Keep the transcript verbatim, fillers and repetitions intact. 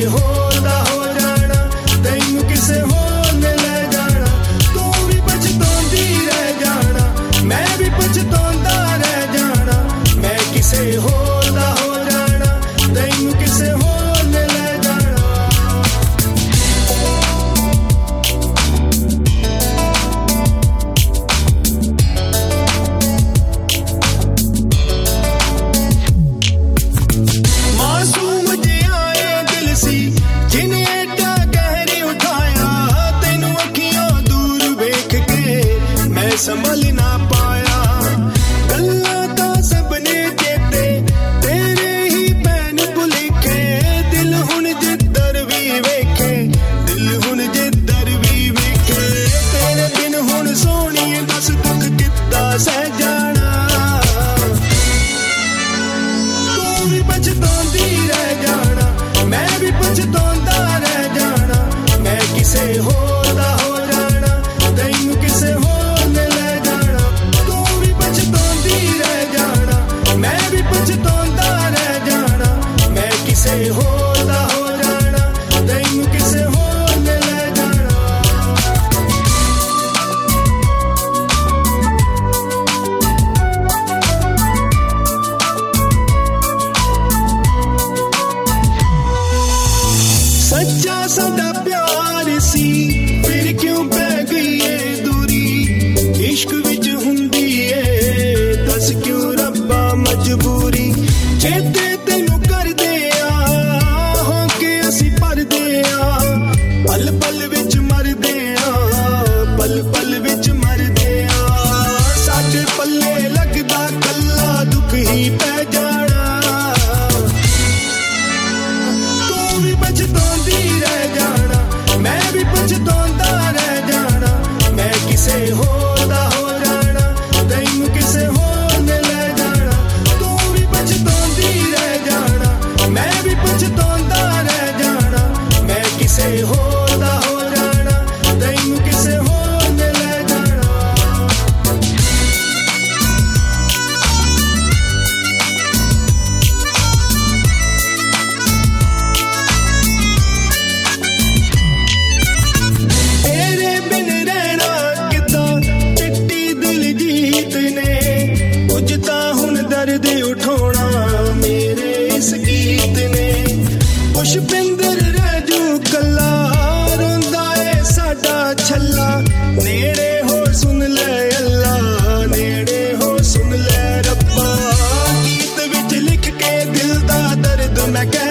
ਹੋਰ ਦਾ ਹੋ ਜਾਣਾ, ਤੈਨੂੰ ਕਿਸੇ ਹੋਰ ਨੇ ਲੈ ਜਾਣਾ, ਤੂੰ ਵੀ ਪਛਤਾਉਂਦੀ ਰਹਿ ਜਾਣਾ, ਮੈਂ ਵੀ ਪਛਤਾਉਂਦਾ ਰਹਿ ਜਾਣਾ, ਮੈਂ ਕਿਸੇ ਹੋਰ ਦਾ ਹੋ ਜਾਣਾ, ਤੈਨੂੰ ਕਿਸੇ ਹੋਰ ਨੇ ਲੈ ਜਾਣਾ। ਮਾਸੂਮ ਜਿਹਾ ਇਹ ਦਿਲ ਸੀ ਜਿਹਨੇ ਏਡਾ ਗਹਿਰੀ ਉਠਾਇਆ, ਤੈਨੂੰ ਅੱਖੀਆਂ ਦੂਰ ਵੇਖ ਕੇ ਮੈਂ ਸੰਭਲ ਨਾ ਪਾਇਆ, ਗੱਲਾਂ ਤਾਂ ਸਭ ਨੇ ਚੇਤੇ ਤੇਰੇ ਹੀ ਭੈਣ ਭੁਲੇਖੇ, ਦਿਲ ਹੁਣ ਜਿੱਧਰ ਵੀ ਵੇਖੇ, ਦਿਲ ਹੁਣ ਜਿੱਧਰ ਵੀ ਵੇਖੇ, ਤੇਰੇ ਬਿਨ ਹੁਣ ਸੋਹਣੀਏ ਦੱਸ ਦੁੱਖ ਕਿੱਦਾਂ ਸਹਿ ਜਾਣਾ, ਤੂੰ ਵੀ ਪਛਤਾਉਂਦੀ ਰਹਿ ਜਾਣਾ, ਮੈਂ ਵੀ ਪਛਤਾਉਂਦਾ ਰਹਿ ਜਾਣਾ, ਮੈਂ ਕਿਸੇ ਹੋਰ ਦਾ ਹੋ ਜਾਣਾ, ਤੈਨੂੰ ਕਿਸੇ ਹੋਰ ਨੇ ਲੈ ਜਾਣਾ, ਤੂੰ ਵੀ ਪਛਤਾਉਂਦੀ ਰਹਿ ਜਾਣਾ, ਮੈਂ ਵੀ ਪਛਤਾਉਂਦਾ ਰਹਿ ਜਾਣਾ, ਮੈਂ ਕਿਸੇ ਹੋਰ ਦਾ ਹੋ ਜਾਣਾ, ਤੈਨੂੰ ਕਿਸੇ ਹੋਰ ਨੇ ਲੈ ਜਾਣਾ। ਸੱਚਾ ਸਾਡਾ ਪਿਆਰ ਸੀ ਫਿਰ ਕਿਉਂ ਪੈ ਗਈ ਏ ਦੂਰੀ, ਇਸ਼ਕ ਵਿੱਚ ਹੁੰਦੀ ਏ ਦੱਸ ਕਿਉਂ ਰੱਬਾ ਮਜਬੂਰੀ, ਚੇਤੇ ਤੈਨੂੰ ਕਰਦੇ ਆ ਹੋ ਕੇ ਅਸੀਂ ਭਰਦੇ ਆ, ਪਲ ਪਲ ਵਿੱਚ ਮਰਦੇ ਆ, ਪਲ ਪਲ ਵਿੱਚ ਮਰਦੇ ਆ, ਸਾਡੇ ਪੱਲੇ ਲੱਗਦਾ ਕੱਲਾ ਦੁੱਖ ਹੀ ਪੈ ਜਾਣਾ, ਤੂੰ ਵੀ ਪਛਤਾਉਂਦੀ ਰਹਿ ਜਾਣਾ, ਮੈਂ ਵੀ ਪਛਤਾਉਂਦਾ ਰਹਿ ਜਾਣਾ, ਮੈਂ ਕਿਸੇ ਹੋਰ ਦਾ ਹੋ ਜਾਣਾ, ਤੈਨੂੰ ਕਿਸੇ ਹੋਰ ਨੇ ਲੈ ਜਾਣਾ, ਤੂੰ ਵੀ ਪਛਤਾਉਂਦੀ ਰਹਿ ਜਾਣਾ, ਮੈਂ ਵੀ ਪਛਤਾਉਂਦਾ ਰਹਿ ਜਾਣਾ, ਮੈਂ ਕਿਸੇ ਹੋਰ ਦਾ ਹੋ ਜਾਣਾ, ਤੈਨੂੰ ਕਿਸੇ ਹੋਰ ਨੇ ਲੈ ਜਾਣਾ। ਤੇਰੇ ਬਿਨ ਰਹਿਣਾ ਕਿੱਦਾਂ ਚਿੱਟੀ ਦਿਲਜੀਤ ਨੇ, ਕੁਝ ਤਾਂ ਹੁਣ ਦਰਦ ਉਠਾਉਣਾ ਮੇਰੇ ਇਸ ਗੀਤ ਨੇ, ਪੁਸ਼ਪਿੰਦਰ ਰਹਿ ਜੂ ਕੱਲਾ ਰੋਂਦਾ ਏ ਸਾਡਾ ਛੱਲਾ, ਨੇੜੇ ਹੋ ਸੁਣ ਲੈ ਅੱਲਾ, ਨੇੜੇ ਹੋ ਸੁਣ ਲੈ ਰੱਬਾ, ਗੀਤ ਵਿੱਚ ਲਿਖ ਕੇ ਦਿਲ ਦਾ ਦਰਦ ਮੈਂ ਕਹਿ